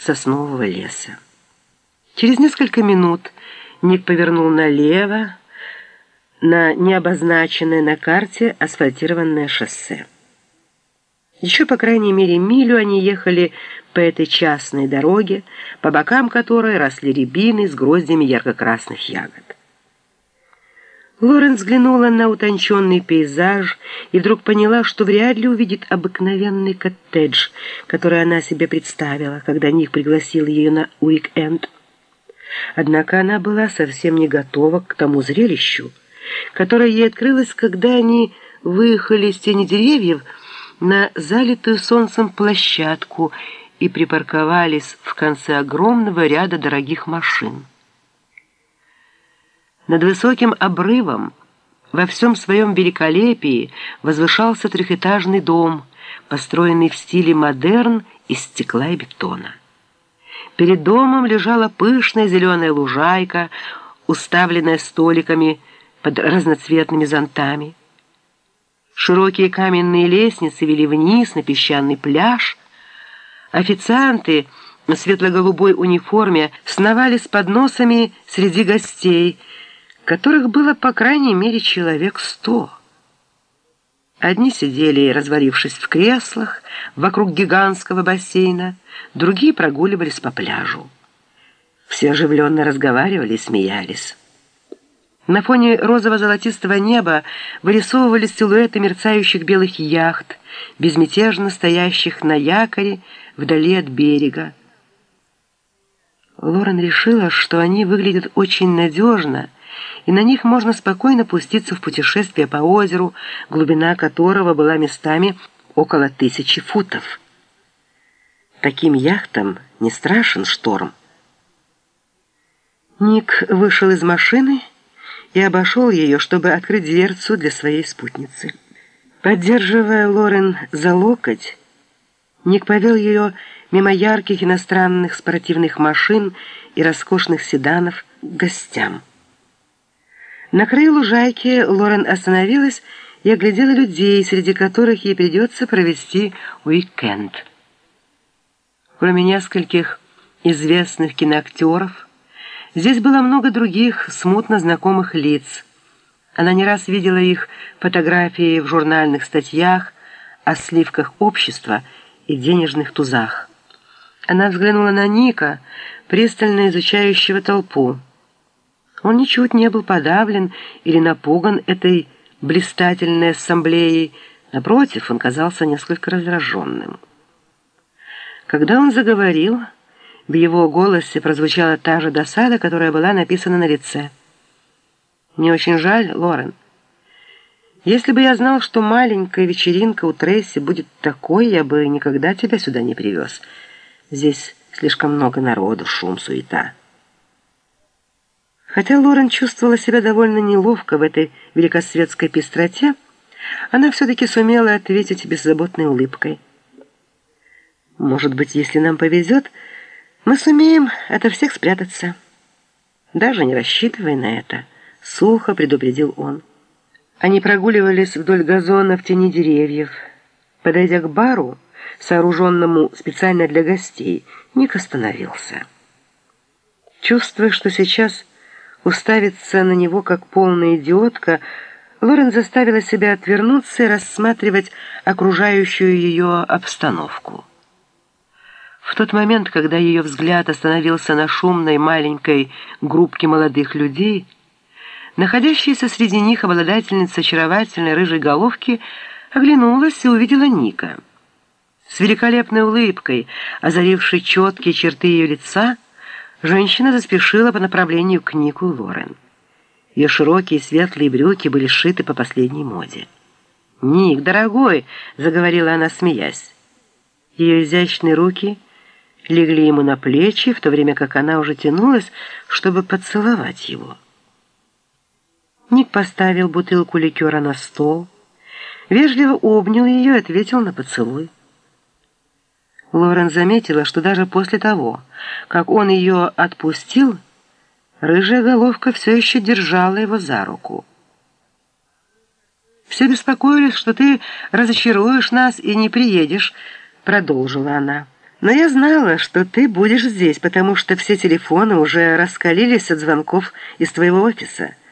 соснового леса. Через несколько минут Ник повернул налево на необозначенное на карте асфальтированное шоссе. Еще, по крайней мере, милю они ехали по этой частной дороге, по бокам которой росли рябины с гроздями ярко-красных ягод. Лорен взглянула на утонченный пейзаж и вдруг поняла, что вряд ли увидит обыкновенный коттедж, который она себе представила, когда Ник пригласил ее на уик-энд. Однако она была совсем не готова к тому зрелищу, которое ей открылось, когда они выехали из тени деревьев на залитую солнцем площадку и припарковались в конце огромного ряда дорогих машин. Над высоким обрывом во всем своем великолепии возвышался трехэтажный дом, построенный в стиле модерн из стекла и бетона. Перед домом лежала пышная зеленая лужайка, уставленная столиками под разноцветными зонтами. Широкие каменные лестницы вели вниз на песчаный пляж. Официанты в светло-голубой униформе сновали с подносами среди гостей, которых было по крайней мере человек 100. Одни сидели, развалившись в креслах, вокруг гигантского бассейна, другие прогуливались по пляжу. Все оживленно разговаривали и смеялись. На фоне розово-золотистого неба вырисовывались силуэты мерцающих белых яхт, безмятежно стоящих на якоре вдали от берега. Лорен решила, что они выглядят очень надежно, и на них можно спокойно пуститься в путешествие по озеру, глубина которого была местами около 1000 футов. Таким яхтам не страшен шторм. Ник вышел из машины и обошел ее, чтобы открыть дверцу для своей спутницы. Поддерживая Лорен за локоть, Ник повел ее мимо ярких иностранных спортивных машин и роскошных седанов к гостям. На краю лужайки Лорен остановилась и оглядела людей, среди которых ей придется провести уикенд. Кроме нескольких известных киноактеров, здесь было много других смутно знакомых лиц. Она не раз видела их фотографии в журнальных статьях о сливках общества и денежных тузах. Она взглянула на Ника, пристально изучающего толпу. Он ничуть не был подавлен или напуган этой блистательной ассамблеей. Напротив, он казался несколько раздраженным. Когда он заговорил, в его голосе прозвучала та же досада, которая была написана на лице. «Мне очень жаль, Лорен. Если бы я знал, что маленькая вечеринка у Трейси будет такой, я бы никогда тебя сюда не привез. Здесь слишком много народу, шум, суета». Хотя Лорен чувствовала себя довольно неловко в этой великосветской пестроте, она все-таки сумела ответить беззаботной улыбкой. «Может быть, если нам повезет, мы сумеем ото всех спрятаться». «Даже не рассчитывай на это», — сухо предупредил он. Они прогуливались вдоль газона в тени деревьев. Подойдя к бару, сооруженному специально для гостей, Ник остановился. Чувствуя, что сейчас уставиться на него как полная идиотка, Лорен заставила себя отвернуться и рассматривать окружающую ее обстановку. В тот момент, когда ее взгляд остановился на шумной маленькой группке молодых людей, находящаяся среди них обладательница очаровательной рыжей головки оглянулась и увидела Ника. С великолепной улыбкой, озарившей четкие черты ее лица, женщина заспешила по направлению к Нику и Лорен. Ее широкие светлые брюки были сшиты по последней моде. «Ник, дорогой!» — заговорила она, смеясь. Ее изящные руки легли ему на плечи, в то время как она уже тянулась, чтобы поцеловать его. Ник поставил бутылку ликера на стол, вежливо обнял ее и ответил на поцелуй. Лорен заметила, что даже после того, как он ее отпустил, рыжая головка все еще держала его за руку. «Все беспокоились, что ты разочаруешь нас и не приедешь», — продолжила она. Но я знала, что ты будешь здесь, потому что все телефоны уже раскалились от звонков из твоего офиса.